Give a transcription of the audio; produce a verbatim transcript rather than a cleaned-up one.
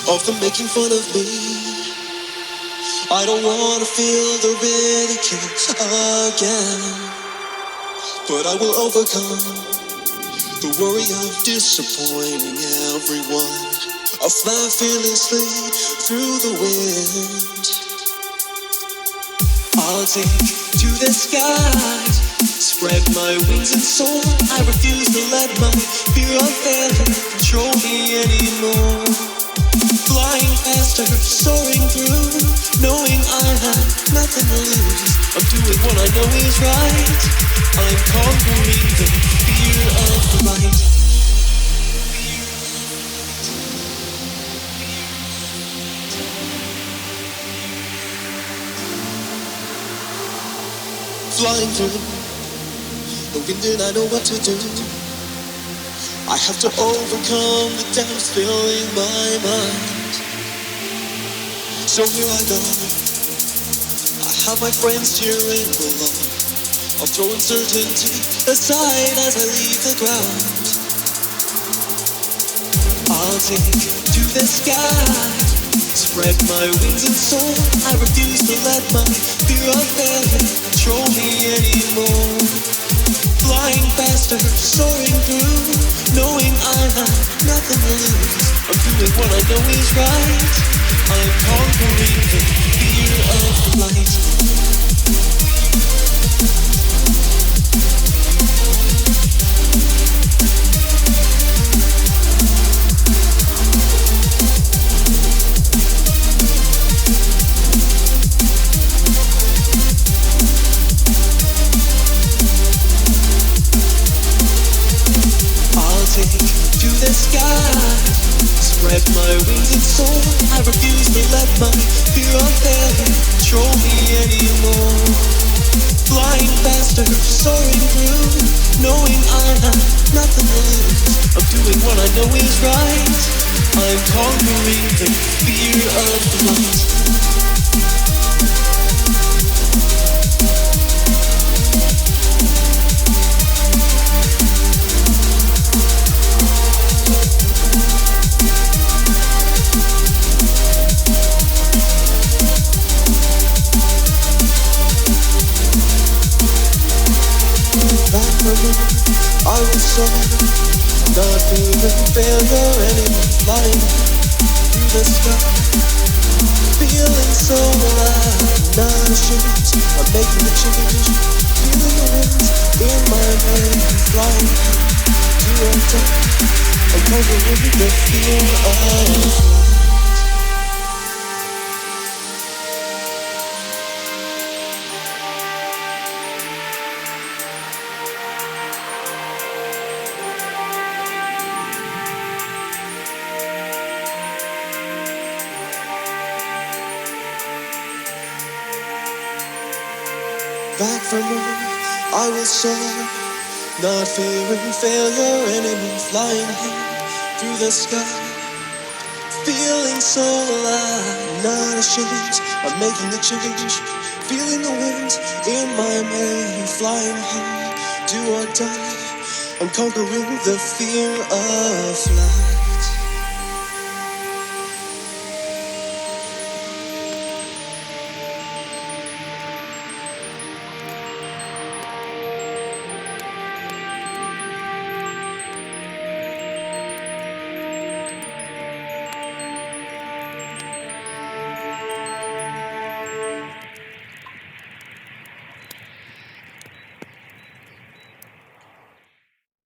of them making fun of me. I don't wanna feel the ridicule again, but I will overcome the worry of disappointing everyone. I'll fly fearlessly through the wind. I'll take to the skies, spread my wings and soar. I refuse to let my fear of failure control me anymore. Flying faster, soaring through, knowing I have nothing to lose. I'm doing what I know is right. I'm conquering the fear of flight. Flying through the wind and I know what to do. I have to overcome the doubts filling my mind. So here I go. I have my friends cheering below. I'll throw uncertainty aside as I leave the ground. I'll take to the sky, spread my wings and soar. I refuse to let my fear of failure control me anymore. Flying faster, soaring through, knowing I have nothing to lose. I'm doing what I know is right. I'm conquering the fear of flight. To the sky, spread my wings and soar. I refuse to let my fear of failure control me anymore. Flying faster, soaring through, knowing I have nothing to lose. I'm doing what I know is right. I'm conquering the fear of flight. I will soar, not fearing failure anymore. Flying through the sky, feeling so alive, not ashamed. I'm making the change, feeling the winds in my mind. Flying to a top, I'm conquering the fear of. Back from home, I will soar, not fearing failure anymore. Flying high through the sky, feeling so alive, not ashamed. I'm making the change, feeling the wind in my mane. Flying high, do or die. I'm conquering the fear of flight.